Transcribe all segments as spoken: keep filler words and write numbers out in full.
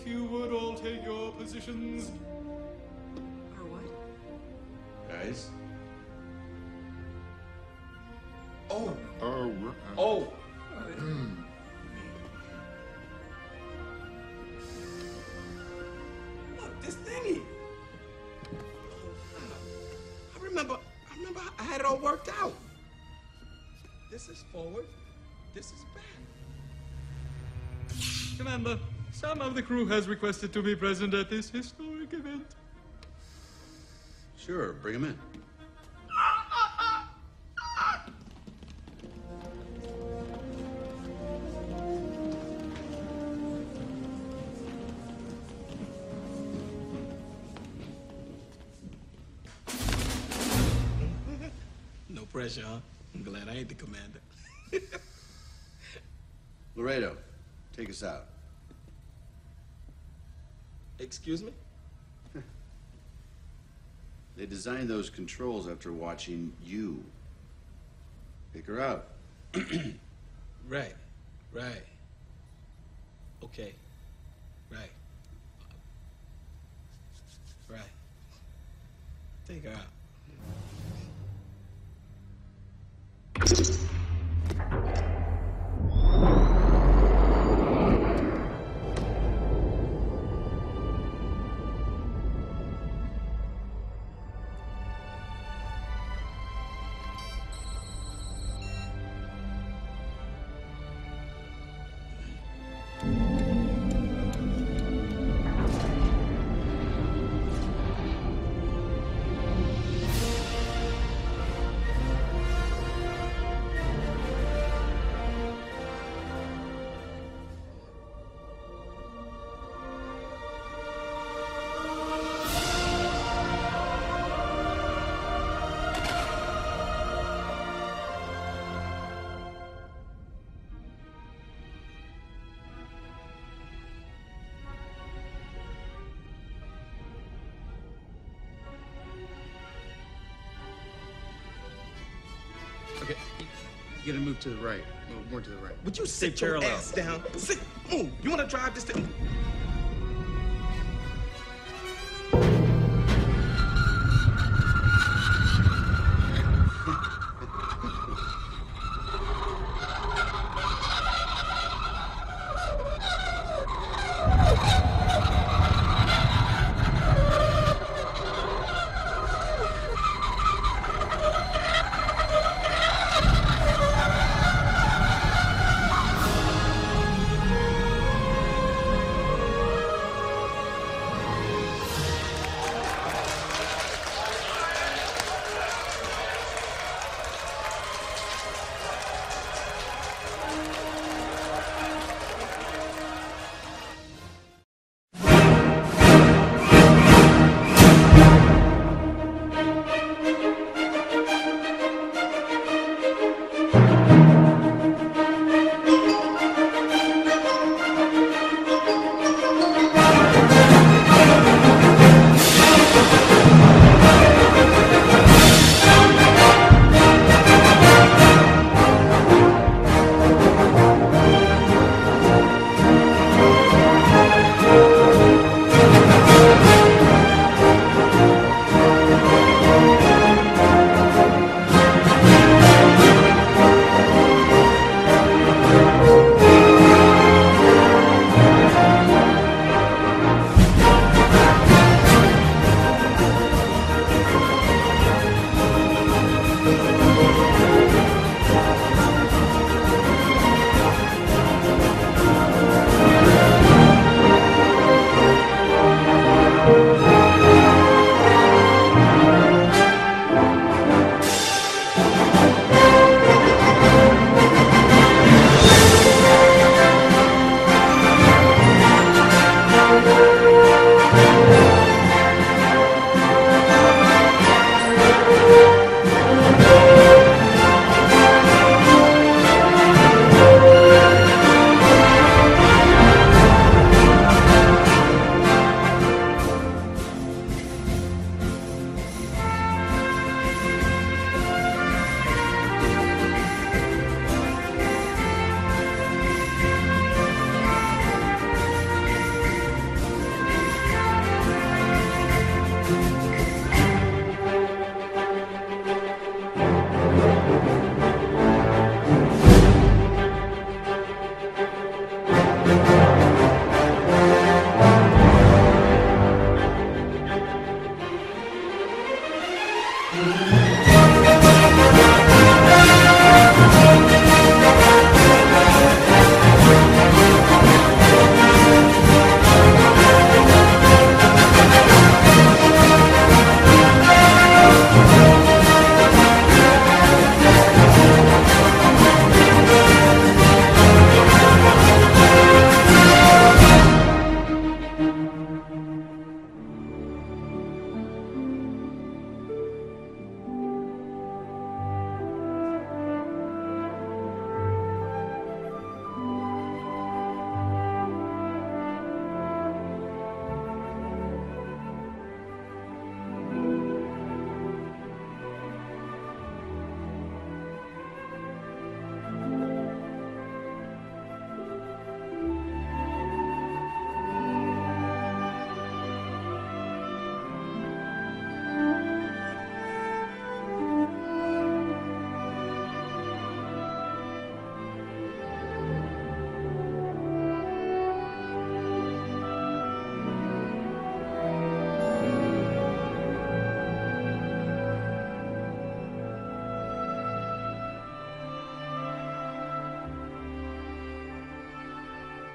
if you would all take your positions. Or what? Guys? Oh! Oh, we're... Oh! Mm. Look, this thingy! I remember, I remember I had it all worked out. This is forward, this is back. Commander, some of the crew has requested to be present at this historic event. Sure, bring him in. No pressure, huh? I'm glad I ain't the commander. Laredo, take us out. Excuse me? They designed those controls after watching you. Pick her out. Right, right. Okay, right. Right. Take her out. Okay, you gotta move to the right. Move more to the right. Would you sit your parallel. ass down? Sit, move. You wanna drive this thing?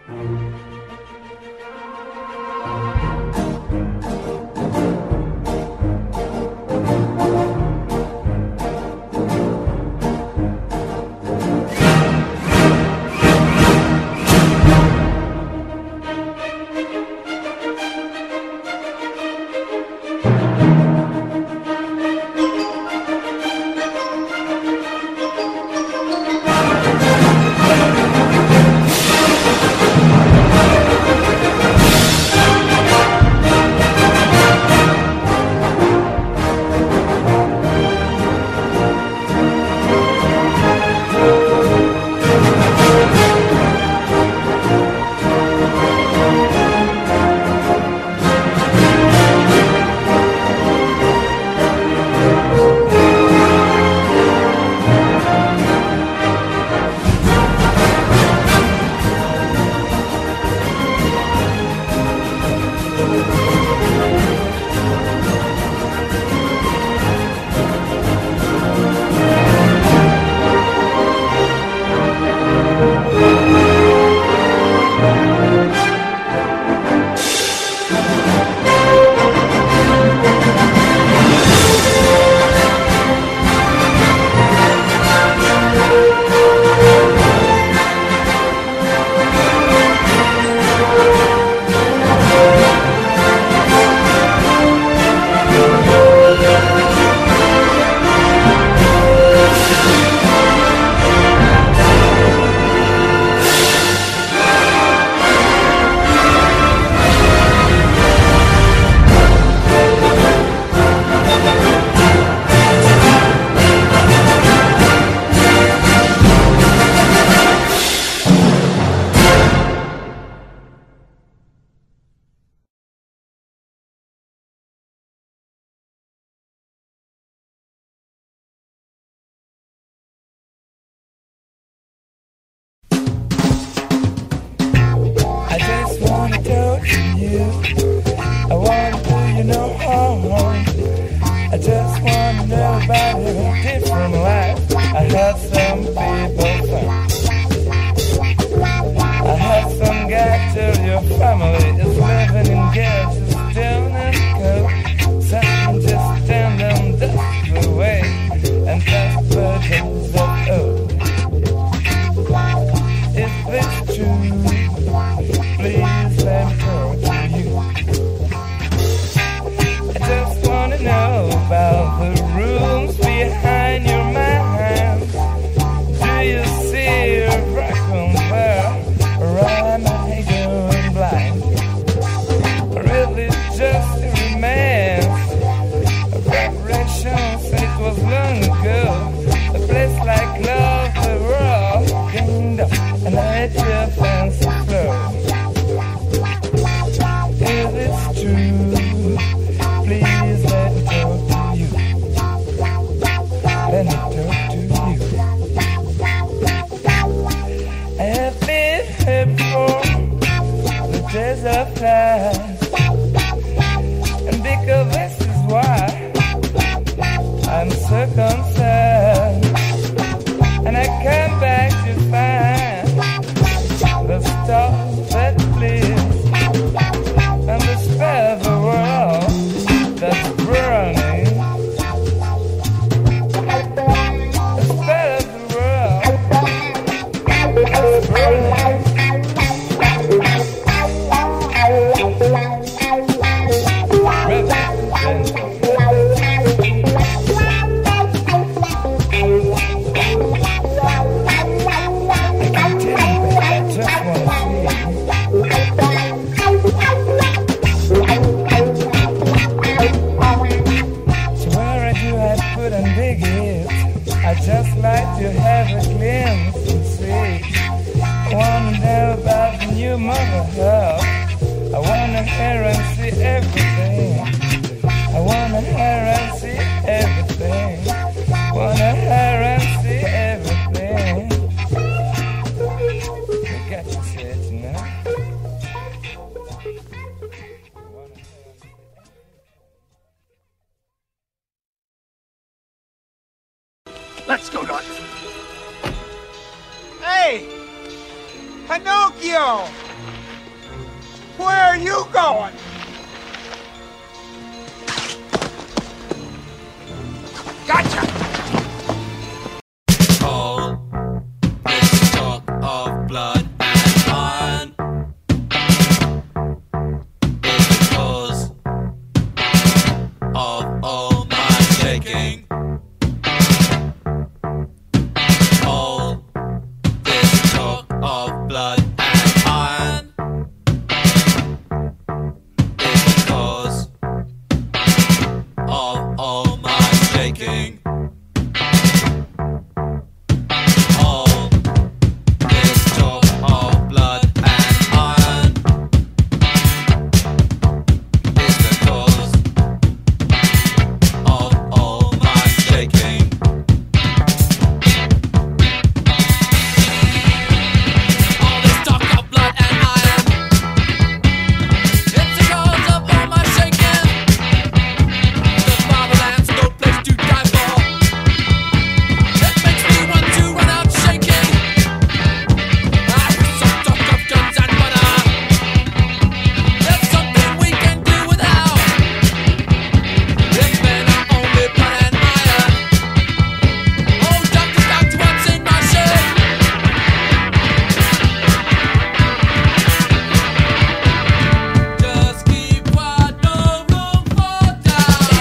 Let's go, Dot. Hey! Pinocchio! Where are you going? Gotcha! All this talk of blood and iron is because of all my shaking. All this talk of blood and iron is because of all my shaking. All this talk of blood and iron is because of all my shaking. All this talk of blood and iron, it's because of all my shaking. The fatherland's no place to die for. It makes me want to run out shaking. I hear some talk of guns and butter. There's something we can do without. If men are only blood and iron. Oh, doctor, doctor, what's in my shirt? Just keep quiet, no room for doubt.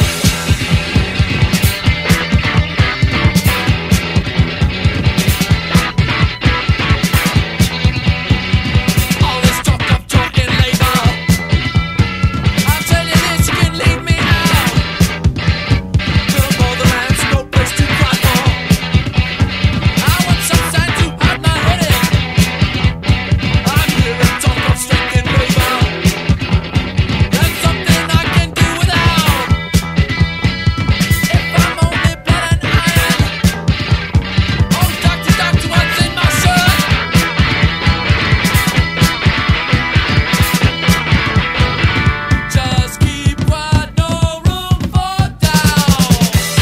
All this talk of joy in labor, I'll tell you this, you can leave me out. The motherland's no place to cry for. I want some sand to hide my headache. I'm hearing talk of strength in labor. There's something I can do without. If I'm only blood and iron. Oh, doctor, doctor, what's in my shirt? Just keep quiet, no room for doubt.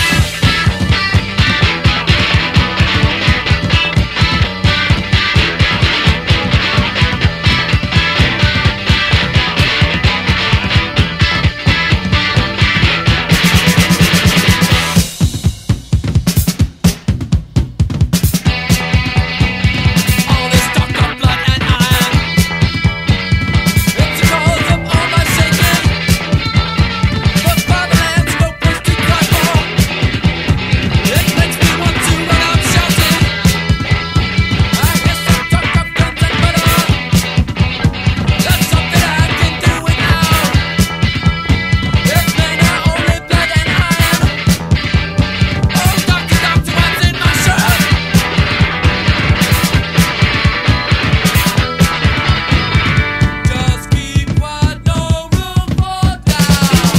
All this talk of blood and iron, it's because of all my shaking. The fatherland's no place to cry for. It makes me want to run out shouting. I hear some talk of guns and butter. That's something I can do without. If men are only blood and iron. Oh, doctor, doctor, what's in my shirt? Just keep quiet, no room for doubt.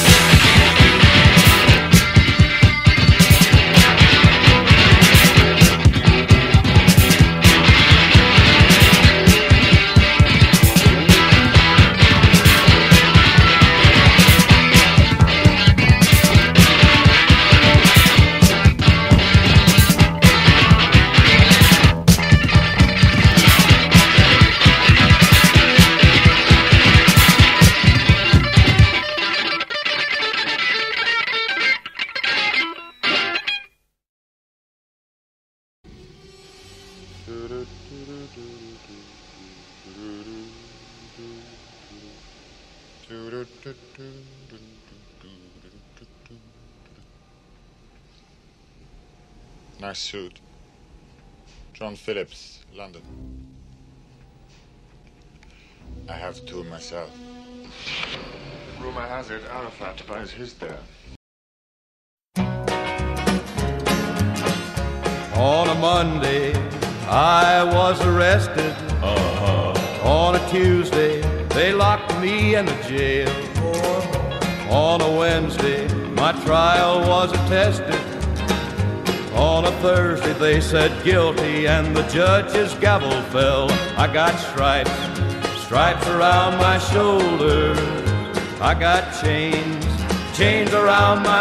Nice suit. John Phillips, London. I have two myself. Rumor has it Arafat buys his there. On a Monday, I was arrested. Uh-huh. On a Tuesday, they locked me in the jail. On a Wednesday, my trial was attested. On a Thursday, they said guilty, and the judge's gavel fell. I got stripes, stripes around my shoulders. I got chains, chains around my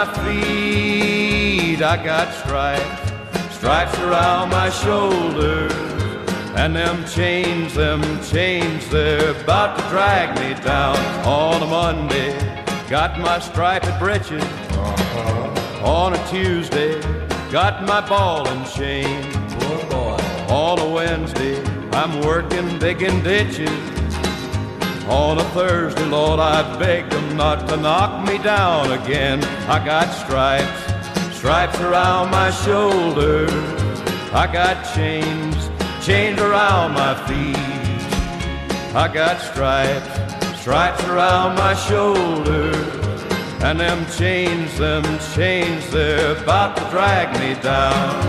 feet. I got stripes, stripes around my shoulders. And them chains, them chains, they're about to drag me down. On a Monday, got my striped breeches. Uh-huh. On a Tuesday, got my ball and chain. Poor boy. On a Wednesday, I'm working digging ditches. On a Thursday, Lord, I begged them not to knock me down again. I got stripes, stripes around my shoulders. I got chains, chains around my feet. I got stripes, stripes around my shoulders. And them chains, them chains, they're about to drag me down.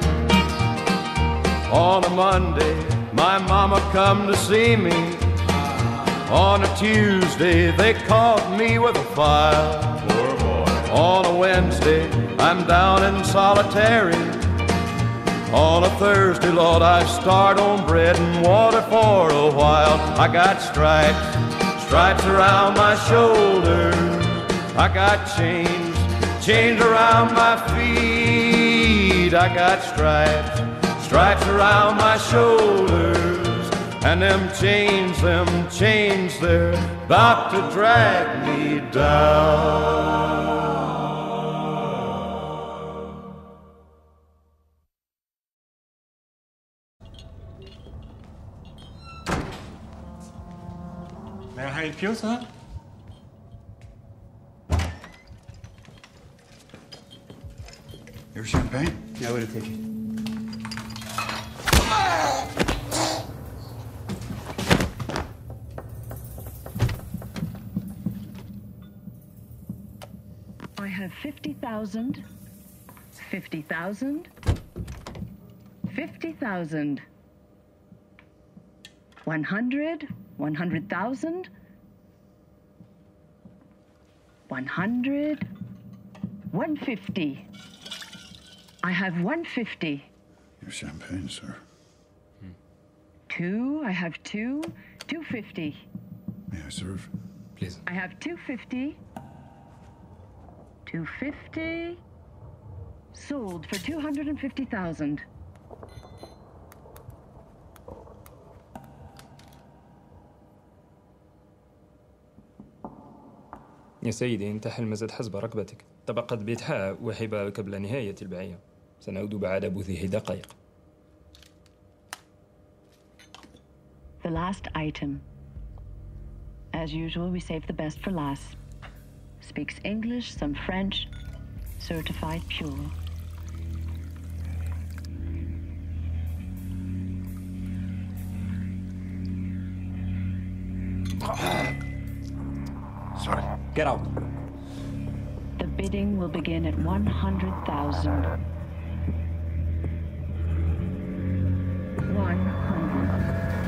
On a Monday, my mama come to see me. On a Tuesday, they caught me with a file. Poor boy. On a Wednesday, I'm down in solitary. On a Thursday, Lord, I start on bread and water for a while. I got stripes, stripes around my shoulders. I got chains, chains around my feet. I got stripes, stripes around my shoulders. And them chains, them chains, they're about to drag me down. May I help you, sir? Your champagne? Yeah, what a take it. I have fifty thousand, fifty thousand, fifty thousand, one hundred, one hundred thousand, one hundred, one fifty. I have one fifty. Your champagne, sir. Two, I have two, two fifty. May I serve? Please. I have two fifty. Two fifty. Sold for two hundred and fifty thousand. يا سيدي، انتهى المزاد حسب رغبتك. تبقت بيتها وحبها قبل نهاية البيعية. سنعود بعد بث دقائق. The last item. As usual, we save the best for last. Speaks English, some French, certified pure. Sorry. Get out. The bidding will begin at one hundred thousand. One hundred.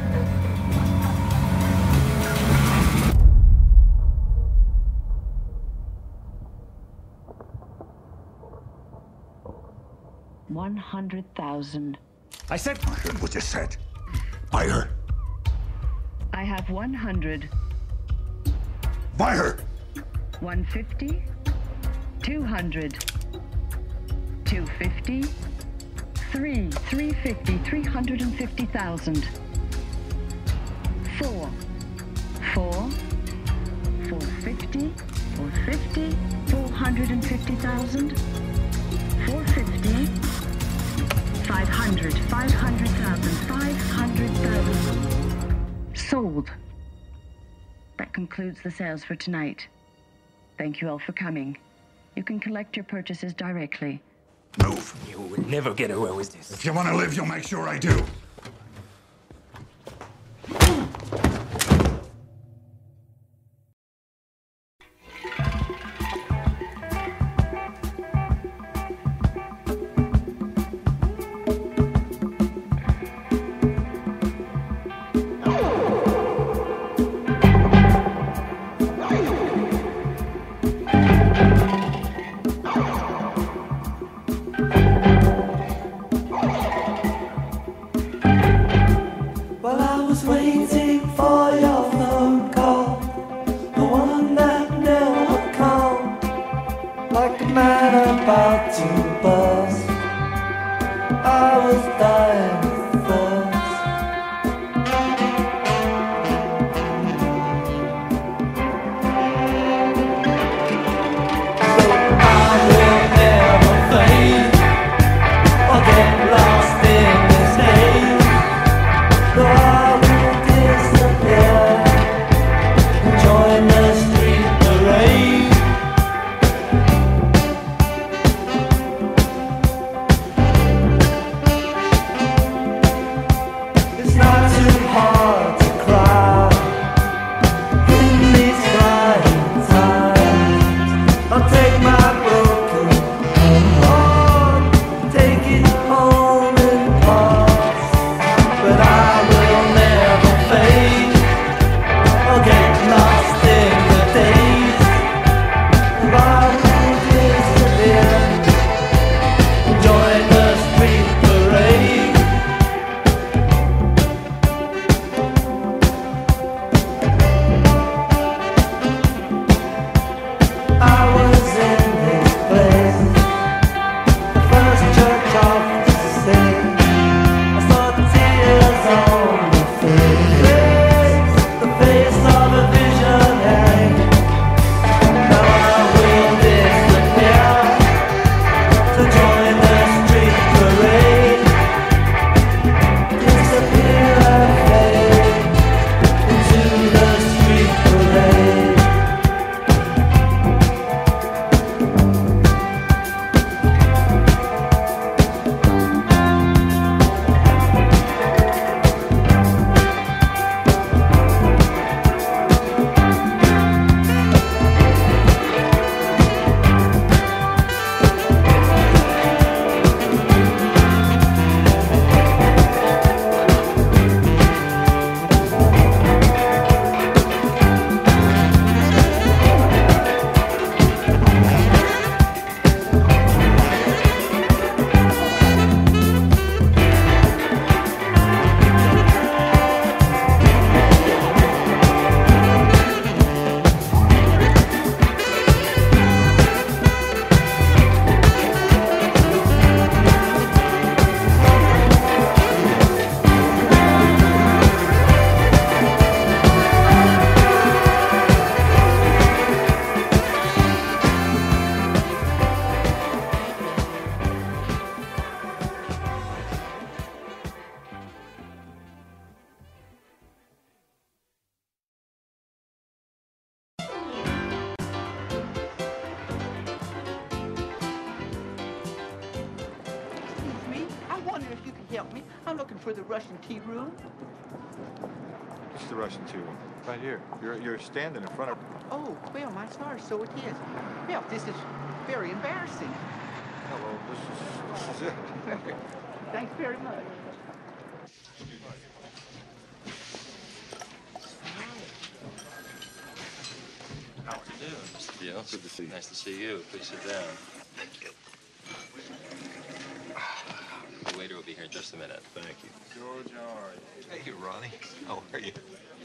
One hundred thousand. I said. I heard what you said. Buy her. I have one hundred. Buy her. One fifty. Two hundred. Two fifty. Three. Three fifty. Three hundred and fifty thousand. Four. Four. Four fifty. Four fifty. Four hundred and fifty thousand. Four fifty. Five hundred. Five hundred thousand. Five hundred thousand. Sold. That concludes the sales for tonight. Thank you all for coming. You can collect your purchases directly. Move. You will never get away with this. If you want to live, you'll make sure I do. for the Russian tea room? It's the Russian tea room. Right here. You're, you're standing in front of... Oh, well, my stars, so it is. Well, this is very embarrassing. Oh, well, this is, this is it. Okay. Thanks very much. How are you doing, Mister Deal? Good to see you. Nice to see you. Please sit down. Thank you. The waiter will be here in just a minute. Thank you. George, how are you? Hey, Ronnie. How are you?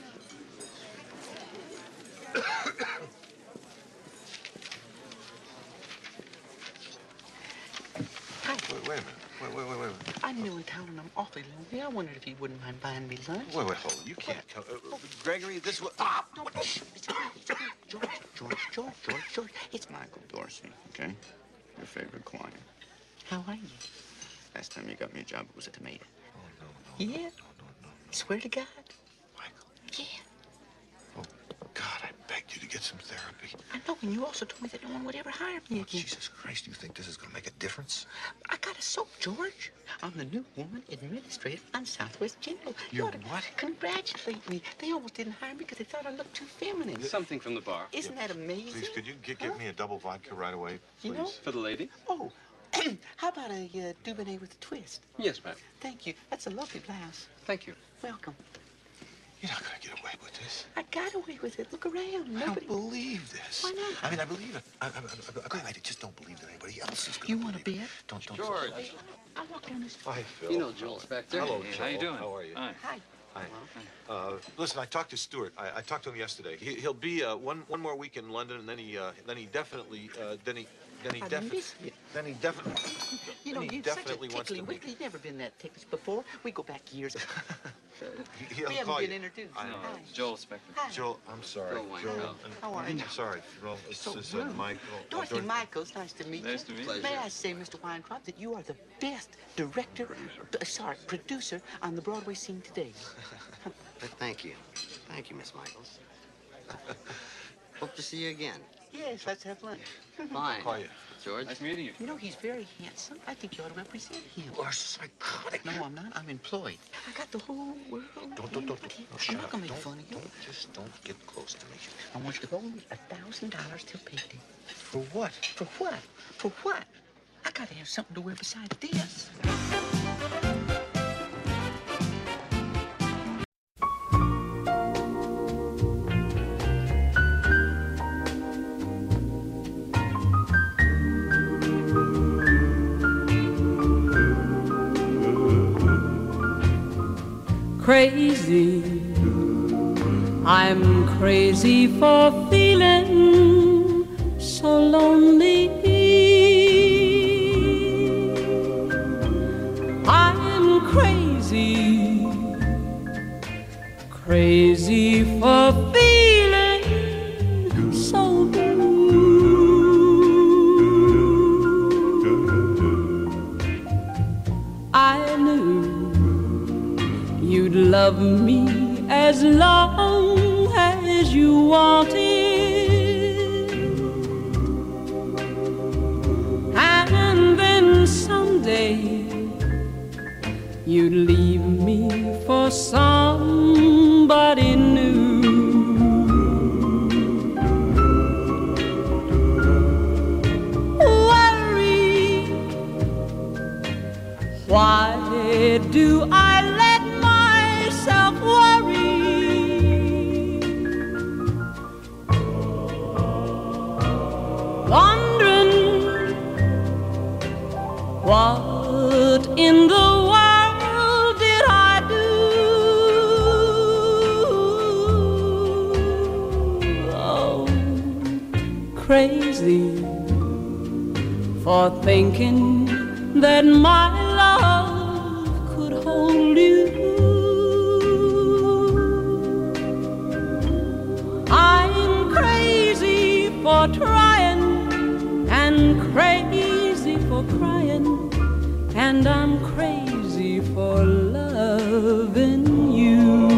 Hi. Wait, wait a minute. Wait, wait, wait, wait. I'm new in town and I'm awfully lonely. I wondered if you wouldn't mind buying me lunch. Wait, wait, hold on. You can't come. Uh, Gregory, this was. Ah! George, George, George, George, George. It's Michael Dorsey, okay? Your favorite client. How are you? Last time you got me a job, it was a tomato. Oh, no, no. Yeah? No, no, no. Swear to God? Michael. Yeah. Oh, God, I begged you to get some therapy. I know, and you also told me that no one would ever hire me Oh, again. Jesus Christ, you think this is going to make a difference? I got a soap, George. I'm the new woman administrator on Southwest General. You're You ought to what? Congratulate me. They almost didn't hire me because they thought I looked too feminine. Something from the bar. Isn't that amazing? Please, could you get, get me a double vodka right away, please? You know? For the lady? Oh, how about a uh, Dubonnet with a twist? Yes, ma'am. Thank you. That's a lovely blouse. Thank you. Welcome. You're not going to get away with this. I got away with it. Look around. I Nobody... don't believe this. Why not? I mean, I believe it. I, I, I, I, I just don't believe that anybody else is going to. You want to bet? Don't, don't. George. I walk down this. Hi, Phil. You know Joel's back there. Hello, Hey, Joel. how you doing? How are you? Hi. Hi. Hi. Uh, listen, I talked to Stuart. I, I talked to him yesterday. He, he'll be uh, one one more week in London, and then he uh, then he definitely uh, then he then he I definitely miss you. then he definitely You know, then he you're definitely such a wants to tickly meet. wickly. You've never been that ticklish before. We go back years. He, he'll we haven't call been you. introduced. I know. Hi. Joel Spector. Hi. Joel, I'm sorry. Go, Wayne, Joel, go. and- How are you? I'm sorry. Well, it's, So it's uh, rude. Michael. uh, Dorothy Dorothy. Michaels, nice to meet Nice you. to meet you. May I say, Mister Weintraub, that you are the best director, uh, sorry, producer on the Broadway scene today. Thank you. Thank you, Miss Michaels. Hope to see you again. Yes, let's have lunch. Fine. Call you. George? Nice meeting you. You know, he's very handsome. I think you ought to represent him. You are psychotic. No, I'm not. I'm employed. I got the whole world. Don't, don't, don't, don't. No, I'm shut not up. gonna make Don't, fun of you. don't, just don't get close to me. I want you to owe me a thousand dollars till payday. For what? For what? For what? I gotta have something to wear besides this. Crazy, I'm crazy for feeling so lonely. I'm crazy, crazy for feeling so blue. I knew you'd love me as long as you wanted, and then someday you'd leave me for somebody new. Worry, why do I let myself worry? Wondering what in the world did I do? Oh, crazy for thinking that my love could hold you. I'm crazy for trying and crazy for crying, and I'm crazy for loving you.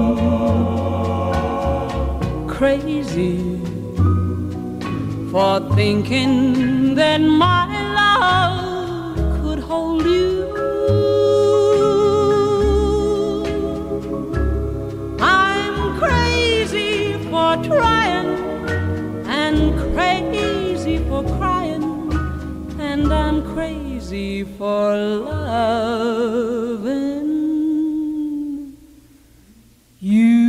Crazy for thinking that my love could hold you. for loving you.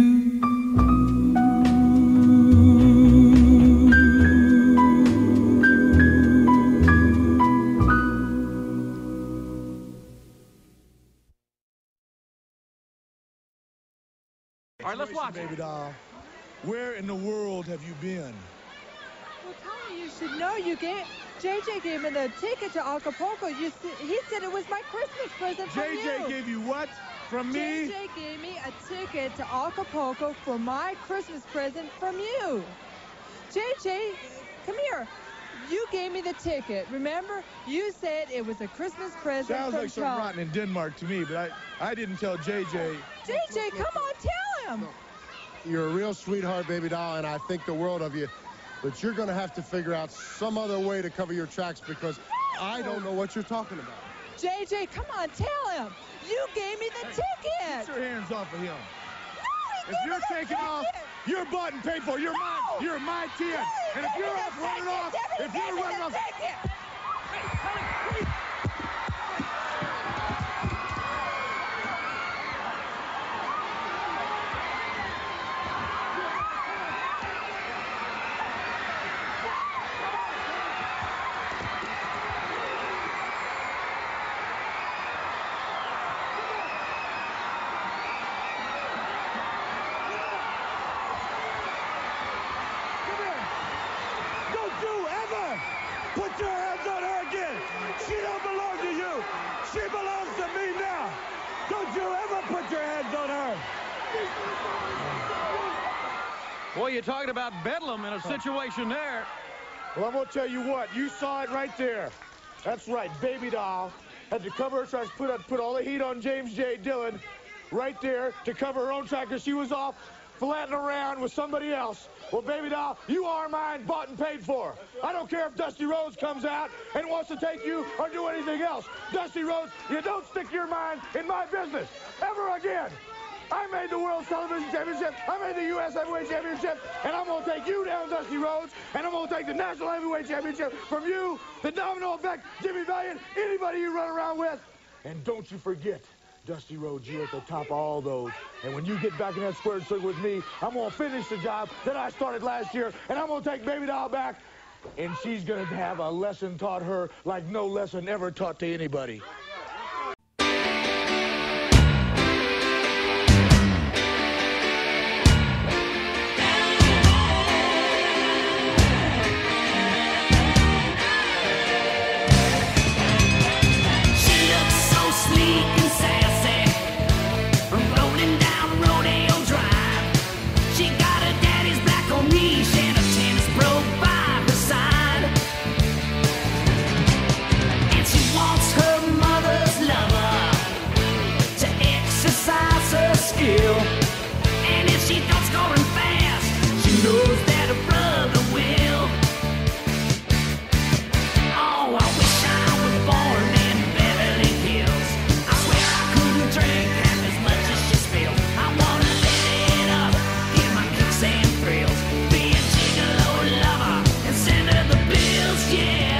All right, let's watch it. Baby doll, where in the world have you been? Well, Tony, you should know. You gave J J gave me the ticket to Acapulco. You s- he said it was my Christmas present from you. J J gave you what from me? J J gave me a ticket to Acapulco for my Christmas present from you. J J, come here. You gave me the ticket. Remember? You said it was a Christmas present Sounds from like something Charles. rotten in Denmark to me, but I, I didn't tell J J. J J, come on, tell him. You're a real sweetheart, baby doll, and I think the world of you. But you're going to have to figure out some other way to cover your tracks because I don't know what you're talking about. J J, come on, tell him. You gave me the ticket. Get your hands off of him. No, he If gave you're me the taking off, ticket. you're bought and paid for. You're No. mine. You're my ten. No, he And if gave you're me off the running ticket. off, Debbie, if he you're gave me running the off. ticket. Don't you ever put your hands on her again. She don't belong to you. She belongs to me now. Don't you ever put your hands on her. Boy, you're talking about bedlam in a situation there. Well, I'm going to tell you what. You saw it right there. That's right. Baby doll had to cover her tracks, put, put all the heat on James J. Dillon right there to cover her own track because she was off flatting around with somebody else. Well, baby doll, you are mine, bought and paid for. I don't care if Dusty Rhodes comes out and wants to take you or do anything else. Dusty Rhodes, you don't stick your mind in my business ever again. I made the World Television Championship. I made the U S Heavyweight Championship. And I'm going to take you down, Dusty Rhodes. And I'm going to take the National Heavyweight Championship from you, the domino effect, Jimmy Valiant, anybody you run around with. And don't you forget, Dusty Rhodes, you're at the top of all those. And when you get back in that squared circle with me, I'm going to finish the job that I started last year. And I'm going to take Baby Doll back. And she's going to have a lesson taught her like no lesson ever taught to anybody. And if she don't scoring fast, she knows that her brother will. Oh, I wish I was born in Beverly Hills. I swear I couldn't drink half as much as she spills. I wanna live it up, get my kicks and thrills, be a gigolo lover and send her the bills, yeah.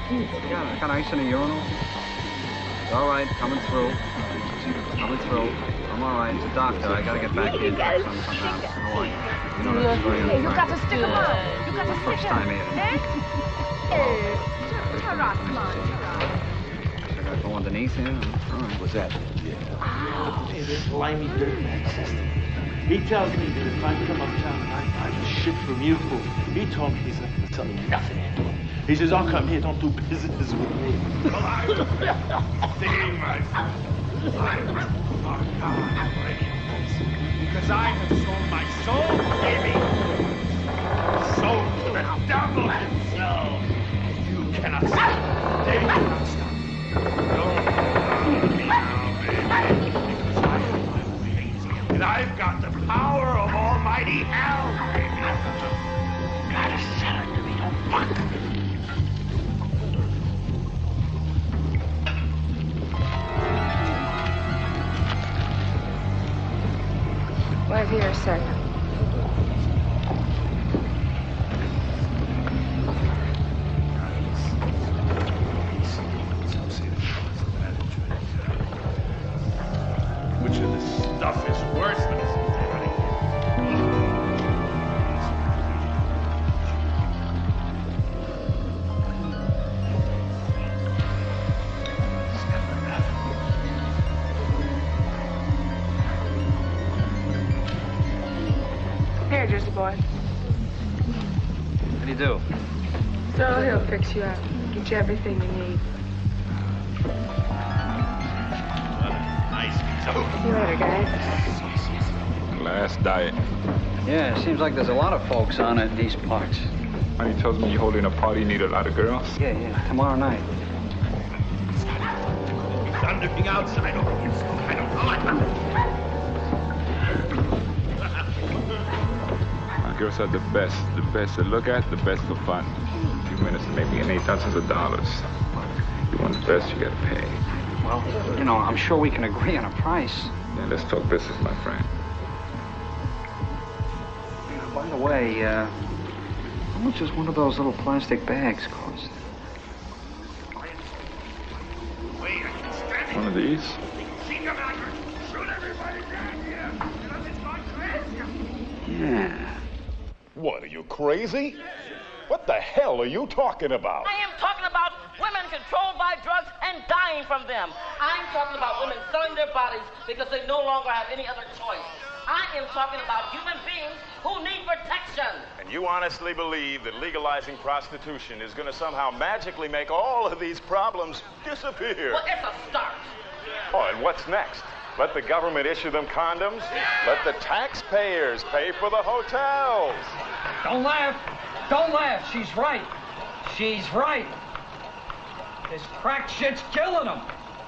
Yeah, I got ice in the urinal. All right, coming through. Coming through. I'm all right. It's a doctor. I gotta get back in. Some, somehow. How are you? You know that's very Hey, you got to unfriendly. stick 'em out. You got to stick First 'em. time here. Eh? Hey, come on, come on. I gotta go underneath here. All right. What's that? Hey, this limey dirtbag system. He tells me that if I come uptown and I buy the shit from you, he told me he's not gonna tell me nothing anymore. He says, I'll come here, don't do business with me. Well, I was singing my friend. Because I have sold my soul, baby. Soul to the devil himself. You cannot stop. They cannot stop. Don't stop me now, baby. Because I am my ways. And I've got the power of almighty hell, baby. Gotta sell it to me, don't fuck. Wait here a second. Which of this stuff is worse than this? Here, Jersey boy. What do you do? So he'll fix you up. Get you everything you need. Nice pizza. See you later, guys. Last diet. Yeah, it seems like there's a lot of folks on it in these parts. Honey tells me you're holding a party, you need a lot of girls. Yeah, yeah. Tomorrow night. Thundering outside over you, some kind of holiday. Girls are the best, the best to look at, the best for fun. A few minutes to make me eight thousands of dollars. You want the best, you gotta pay. Well, you know, I'm sure we can agree on a price. Yeah, let's talk business, my friend. By the way, uh, how much does one of those little plastic bags cost? One of these? Yeah. What, are you crazy? What the hell are you talking about? I am talking about women controlled by drugs and dying from them. I'm talking about women selling their bodies because they no longer have any other choice. I am talking about human beings who need protection. And you honestly believe that legalizing prostitution is going to somehow magically make all of these problems disappear? Well, it's a start. Oh, and what's next? Let the government issue them condoms? Let the taxpayers pay for the hotels? Don't laugh. Don't laugh. She's right. She's right. This crack shit's killing them.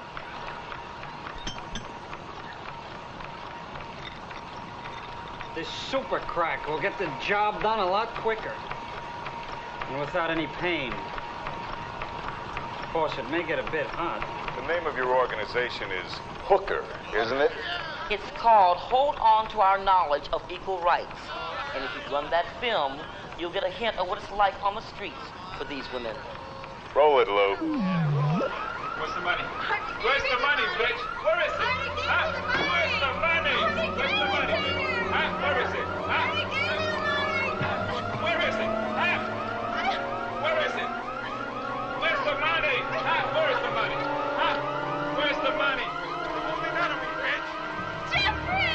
This super crack will get the job done a lot quicker. And without any pain. Of course, it may get a bit hot. The name of your organization is Hooker, isn't it? It's called Hold On to Our Knowledge of Equal Rights. And if you run that film, you'll get a hint of what it's like on the streets for these women. Roll it, Lou. Where's the money? Where's the money, bitch? Where is it? Huh? Where's the money? Where's the money, bitch? Huh? Where is it? Huh? Where is it? Huh? Where is it? Where's the money? Huh? Where is the money? Huh? Where's the money? Moving out of me, bitch! Jeffrey!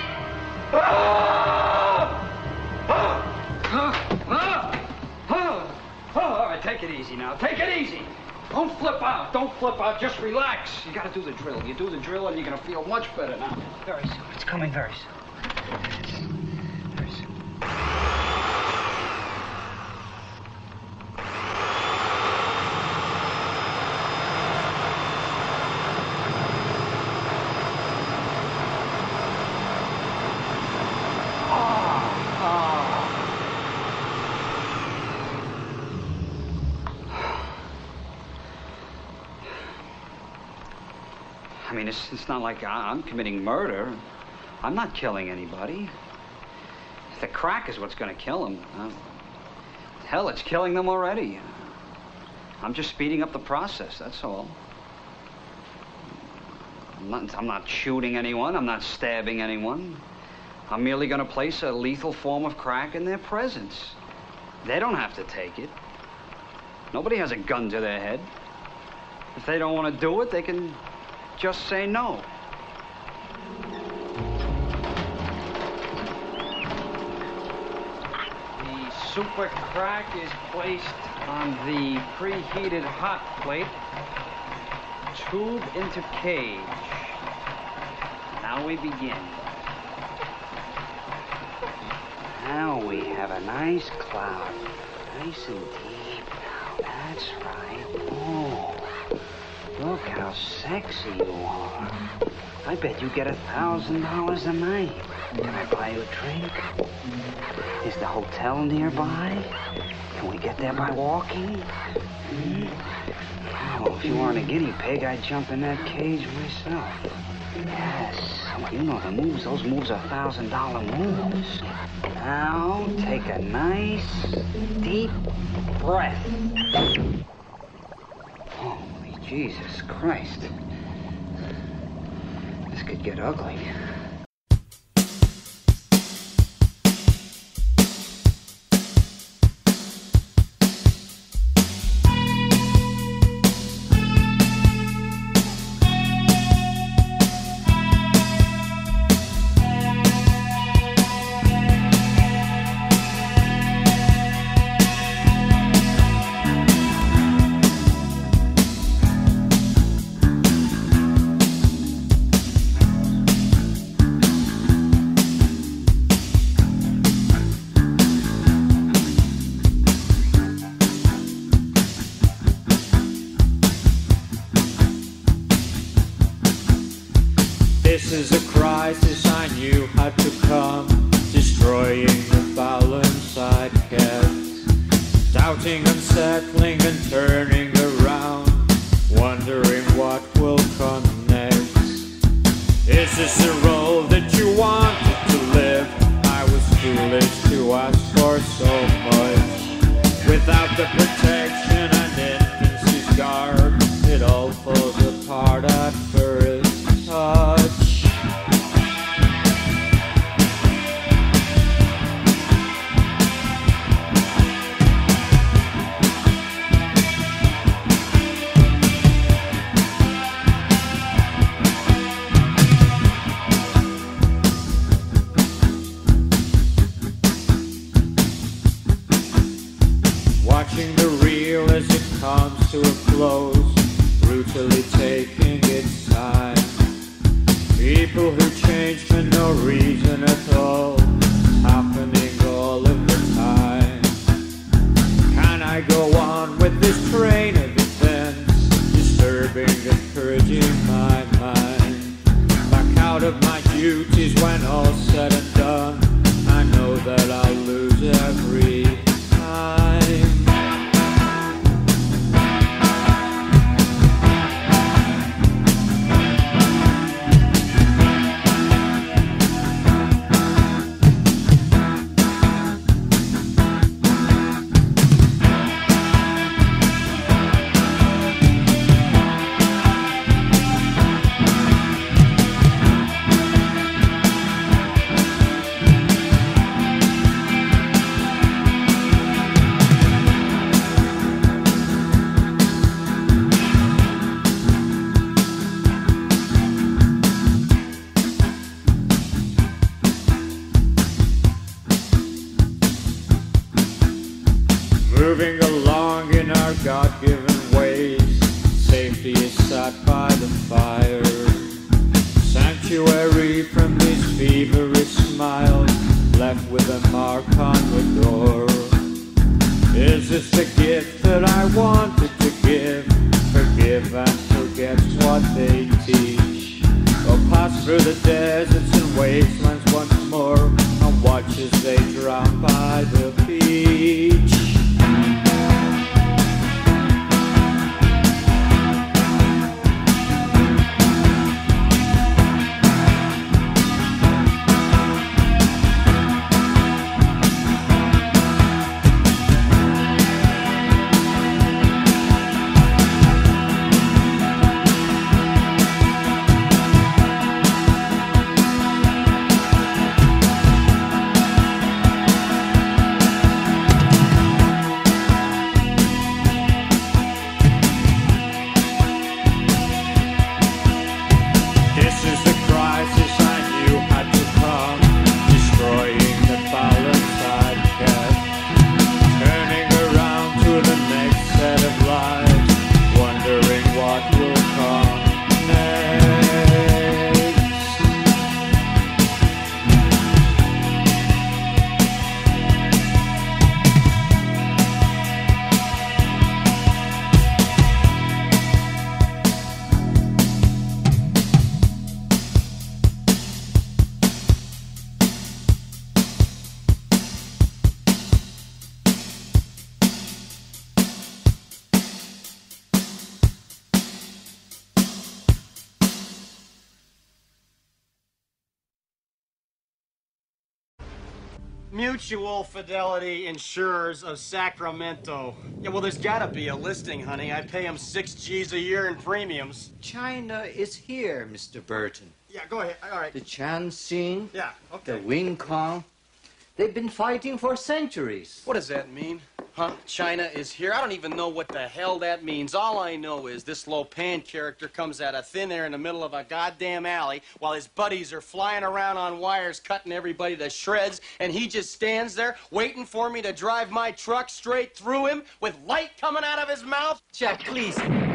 All right, take it easy now. Take it easy. Don't flip out. Don't flip out. Just relax. You got to do the drill. You do the drill, and you're going to feel much better now. Very soon. It's coming very soon. Very soon. I mean, it's, it's not like I, I'm committing murder. I'm not killing anybody. The crack is what's going to kill them. Uh, hell, it's killing them already. I'm just speeding up the process, that's all. I'm not, I'm not shooting anyone. I'm not stabbing anyone. I'm merely going to place a lethal form of crack in their presence. They don't have to take it. Nobody has a gun to their head. If they don't want to do it, they can just say no. The super crack is placed on the preheated hot plate, tube into cage. Now we begin. Now we have a nice cloud, nice and deep. Now that's right. Oh, look how sexy you are. I bet you get a thousand dollars a night. Can I buy you a drink? Is the hotel nearby? Can we get there by walking? Hmm? Oh, if you weren't a guinea pig, I'd jump in that cage myself. Yes, well, you know the moves. Those moves are thousand dollar moves. Now, take a nice, deep breath. Holy Jesus Christ. This could get ugly. This is a crisis I knew had to come, destroying the balance I'd kept, doubting, unsettling and turning around, wondering what will come next. Is this the role that you wanted to live? I was foolish to ask for so much. Without the protection and infancy's garb, it all falls apart at first touch. Watching the reel as it comes to a close, brutally taking its time. People who change for no reason at all, happening all of the time. Can I go on with this train of events, disturbing and purging my mind? Back out of my duties when all's said and done, I know that I'll lose every time. Moving along in our God-given ways, safety is sought by the fire. Sanctuary from these feverish smiles, left with a mark on the door. Is this the gift that I wanted to give? Forgive and forget's what they teach. Or pass through the deserts and wastelands once more, and watch as they drown by the beach. Mutual Fidelity Insurers of Sacramento. Yeah, well, there's gotta be a listing, honey. I pay them six G's a year in premiums. China is here, Mister Burton. Yeah, go ahead. All right. The Chanxing, Yeah, okay. the Wing Kong, they've been fighting for centuries. What does that mean? Huh? China is here? I don't even know what the hell that means. All I know is this Lopan character comes out of thin air in the middle of a goddamn alley while his buddies are flying around on wires cutting everybody to shreds, and he just stands there waiting for me to drive my truck straight through him with light coming out of his mouth. Jack, please.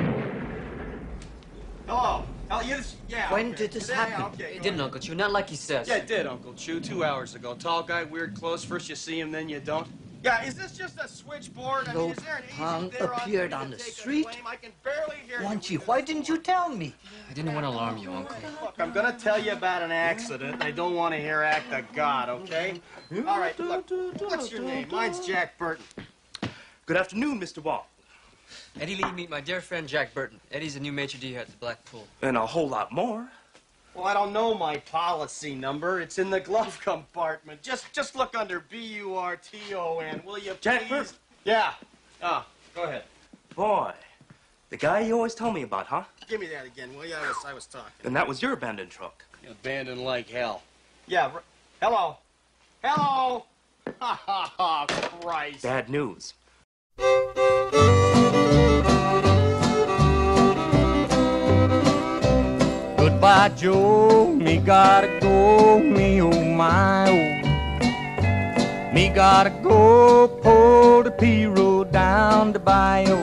Hello. Oh, you just, yeah. When okay. did this Yeah, happen? okay, It didn't, Uncle Chu, not like he says. Yeah, it did, Uncle Chu, two hours ago. Tall guy, weird clothes. First you see him, then you don't. Yeah, is this just a switchboard? I mean, is there an Lopan agent there appeared on on the to take a street. claim? I can barely hear you. Wanchi, why didn't you tell me? I didn't want to alarm you, Uncle. Look, I'm gonna tell you about an accident. I don't want to hear act of God, okay? All right, look, what's your name? Mine's Jack Burton. Good afternoon, Mister Wall. Eddie Lee, meet my dear friend Jack Burton. Eddie's the new maitre d' here at the Black Pool. And a whole lot more. Well, I don't know my policy number. It's in the glove compartment. Just just look under B U R T O N, will you please? Jack Burton. Yeah. Ah, go ahead. Boy, the guy you always told me about, huh? Give me that again, will you? I was, I was talking. And that was your abandoned truck. Abandoned like hell. Yeah, r- hello. Hello! Ha ha ha, Christ. Bad news. Goodbye, Joe, me gotta go, me oh my oh. Me gotta go, pull the P-road down the bayou.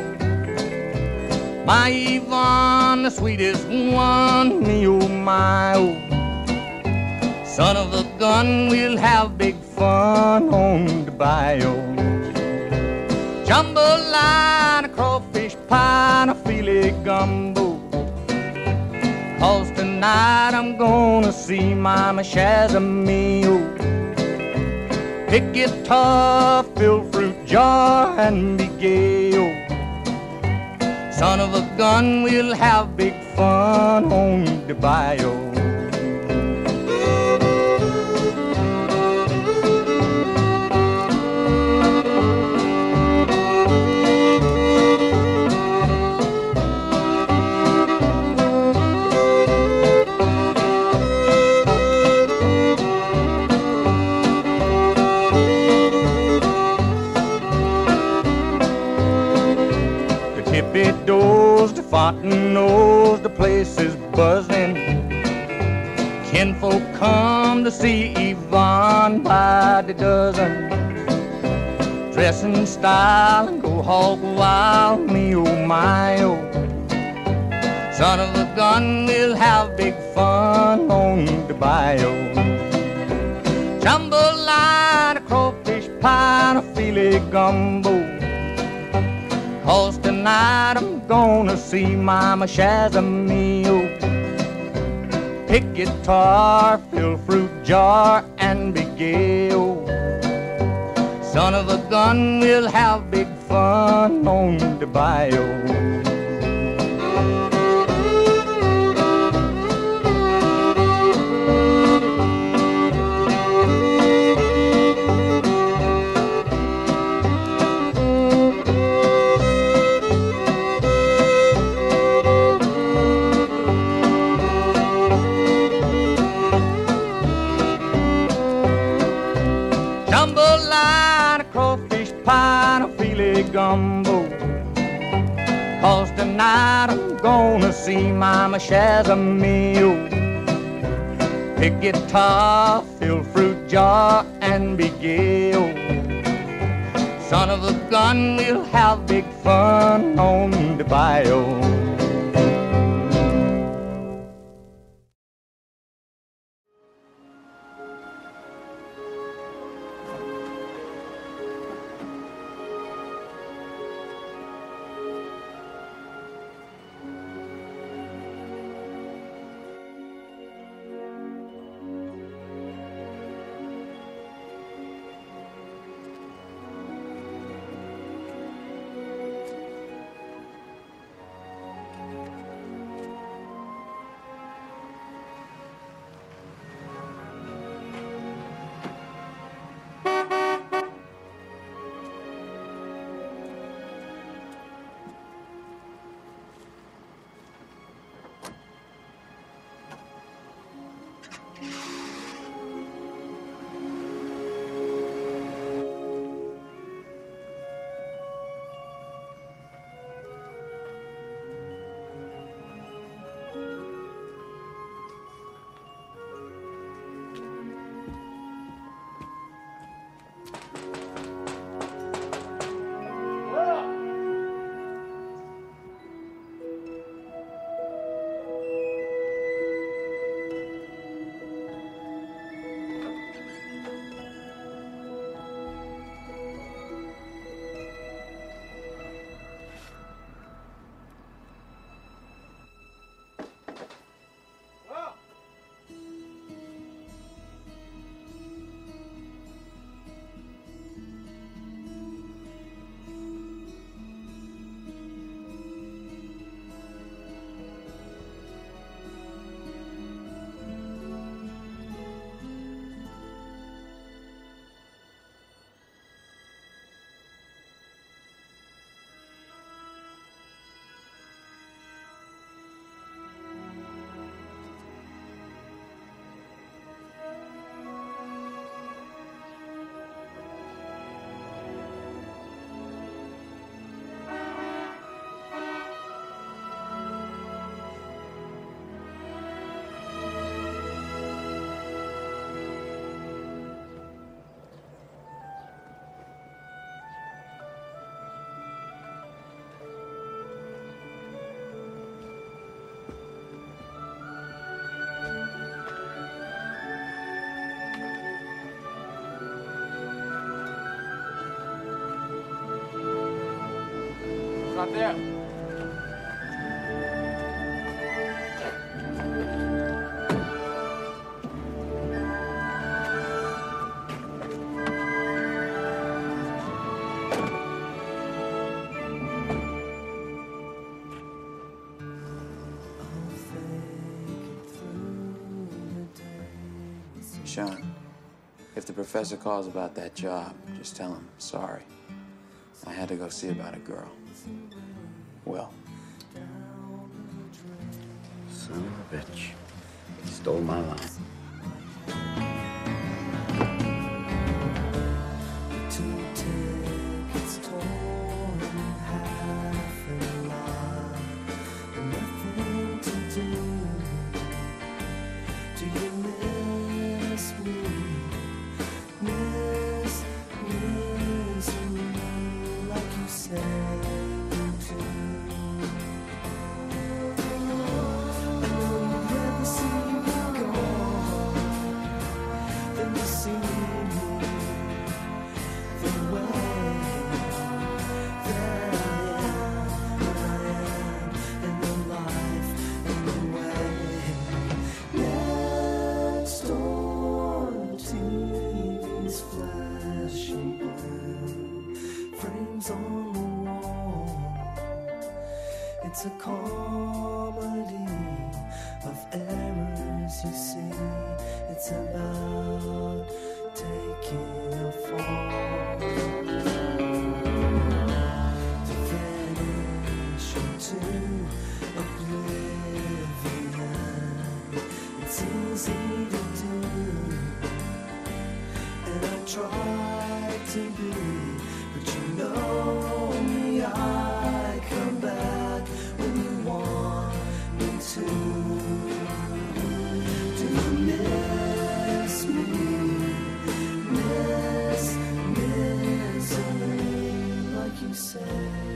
My Yvonne, the sweetest one, me oh my oh. Son of a gun, we'll have big fun on the bayou. Jambalaya, a crawfish pie, and a filet gumbo. Cause tonight I'm gonna see Mama Shazamio. Pick guitar, fill fruit jar, and be gay, oh. Son of a gun, we'll have big fun on the bayou. Doors, the Fontaines, the place is buzzing. Kinfolk come to see Yvonne by the dozen. Dress in style and go hog wild, me oh my oh. Son of a gun, we'll have big fun on the bayou. Jambalaya, a crawfish pie, and a filet gumbo. Cause tonight I'm gonna see Mama Shazamio. Pick guitar, fill fruit jar, and be gay, oh. Son of a gun, we'll have big fun on the bayou. Jambalaya, a crawfish pie, and a filet gumbo. Cause tonight I'm gonna see Mama Shazamio. Pick guitar, fill fruit jar, and be gay, oh. Son of a gun, we'll have big fun on the bayou. not there. Sean, if the professor calls about that job, just tell him sorry. I had to go see about a girl. Will. Son of a bitch. He stole my line. On the wall, it's a comedy of errors, you see. It's about taking a fall to vanish into oblivion. It's easy to do, and I try to be. But you know me, I come back when you want me to. Do you miss me? Miss, misery, like you say.